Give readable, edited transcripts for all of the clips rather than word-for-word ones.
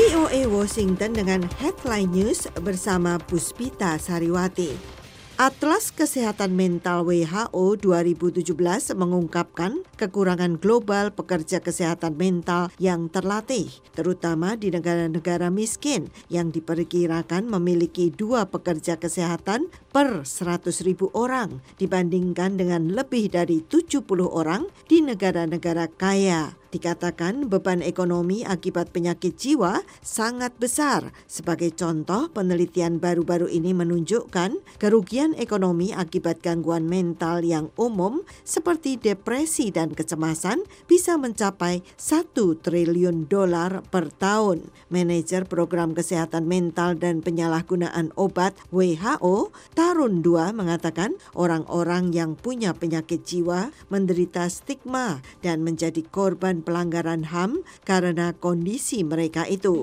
VOA Washington dengan Headline News bersama Puspita Sariwati. Atlas Kesehatan Mental WHO 2017 mengungkapkan kekurangan global pekerja kesehatan mental yang terlatih, terutama di negara-negara miskin yang diperkirakan memiliki 2 pekerja kesehatan per 100.000 orang dibandingkan dengan lebih dari 70 orang di negara-negara kaya. Dikatakan beban ekonomi akibat penyakit jiwa sangat besar. Sebagai contoh, penelitian baru-baru ini menunjukkan kerugian ekonomi akibat gangguan mental yang umum seperti depresi dan kecemasan bisa mencapai $1 triliun per tahun. Manajer Program Kesehatan Mental dan Penyalahgunaan Obat WHO, Tarun Dua, mengatakan orang-orang yang punya penyakit jiwa menderita stigma dan menjadi korban pelanggaran HAM karena kondisi mereka itu.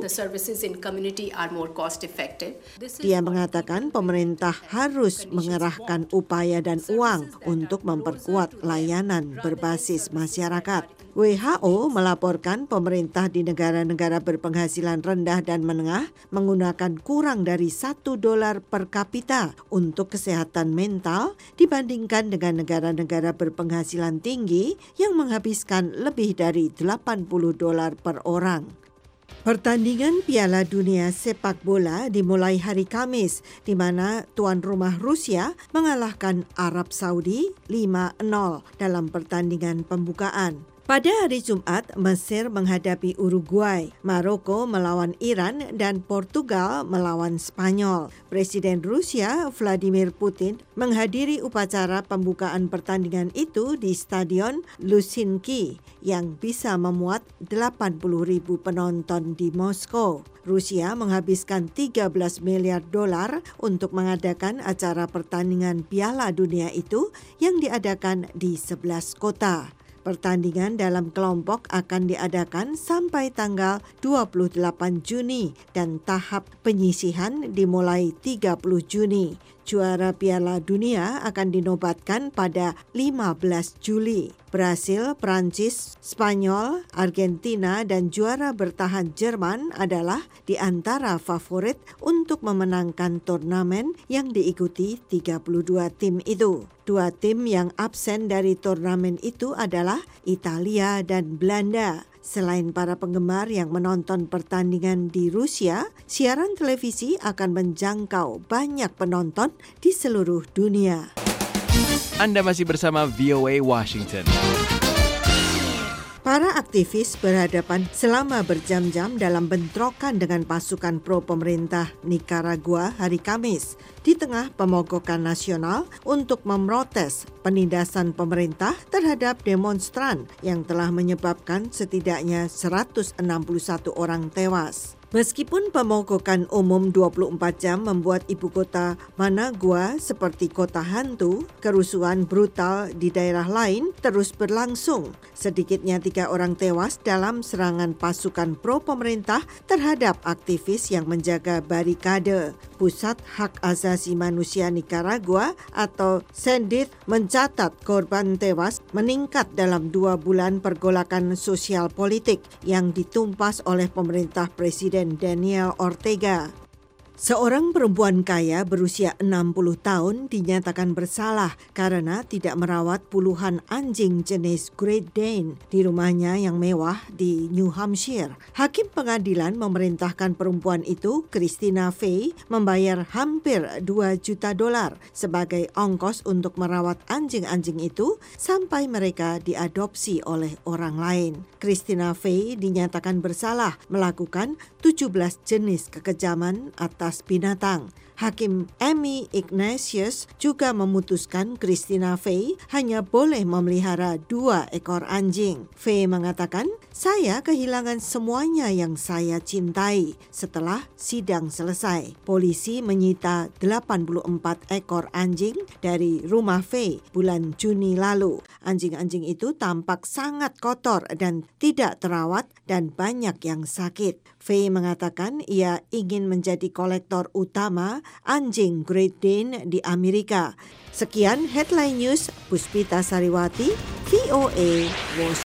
Dia mengatakan pemerintah harus mengerahkan upaya dan uang untuk memperkuat layanan berbasis masyarakat. WHO melaporkan pemerintah di negara-negara berpenghasilan rendah dan menengah menggunakan kurang dari $1 per kapita untuk kesehatan mental dibandingkan dengan negara-negara berpenghasilan tinggi yang menghabiskan lebih dari $80 per orang. Pertandingan Piala Dunia Sepak Bola dimulai hari Kamis, di mana tuan rumah Rusia mengalahkan Arab Saudi 5-0 dalam pertandingan pembukaan. Pada hari Jumat, Mesir menghadapi Uruguay, Maroko melawan Iran, dan Portugal melawan Spanyol. Presiden Rusia Vladimir Putin menghadiri upacara pembukaan pertandingan itu di Stadion Luzhniki yang bisa memuat 80.000 penonton di Moskow. Rusia menghabiskan $13 miliar untuk mengadakan acara pertandingan Piala Dunia itu yang diadakan di 11 kota. Pertandingan dalam kelompok akan diadakan sampai tanggal 28 Juni dan tahap penyisihan dimulai 30 Juni. Juara Piala Dunia akan dinobatkan pada 15 Juli. Brasil, Prancis, Spanyol, Argentina, dan juara bertahan Jerman adalah di antara favorit untuk memenangkan turnamen yang diikuti 32 tim itu. 2 tim yang absen dari turnamen itu adalah Italia dan Belanda. Selain para penggemar yang menonton pertandingan di Rusia, siaran televisi akan menjangkau banyak penonton di seluruh dunia. Anda masih bersama VOA Washington. Para aktivis berhadapan selama berjam-jam dalam bentrokan dengan pasukan pro-pemerintah Nicaragua hari Kamis di tengah pemogokan nasional untuk memprotes penindasan pemerintah terhadap demonstran yang telah menyebabkan setidaknya 161 orang tewas. Meskipun pemogokan umum 24 jam membuat ibu kota Managua seperti kota hantu, kerusuhan brutal di daerah lain terus berlangsung. Sedikitnya 3 orang tewas dalam serangan pasukan pro-pemerintah terhadap aktivis yang menjaga barikade. Pusat Hak Asasi Manusia Nicaragua atau SENDID mencatat korban tewas meningkat dalam 2 bulan pergolakan sosial politik yang ditumpas oleh pemerintah Presiden Daniel Ortega. Seorang perempuan kaya berusia 60 tahun dinyatakan bersalah karena tidak merawat puluhan anjing jenis Great Dane di rumahnya yang mewah di New Hampshire. Hakim pengadilan memerintahkan perempuan itu, Christina Fey, membayar hampir $2 juta sebagai ongkos untuk merawat anjing-anjing itu sampai mereka diadopsi oleh orang lain. Christina Fey dinyatakan bersalah melakukan 17 jenis kekejaman atas binatang. Hakim Amy Ignatius juga memutuskan Christina Fey hanya boleh memelihara 2 ekor anjing. Fey mengatakan, "Saya kehilangan semuanya yang saya cintai." Setelah sidang selesai, polisi menyita 84 ekor anjing dari rumah Fey bulan Juni lalu. Anjing-anjing itu tampak sangat kotor dan tidak terawat dan banyak yang sakit. Fey mengatakan ia ingin menjadi kolektor utama anjing Great Dane di Amerika. Sekian Headline News, Puspita Sariwati, VOA Washington.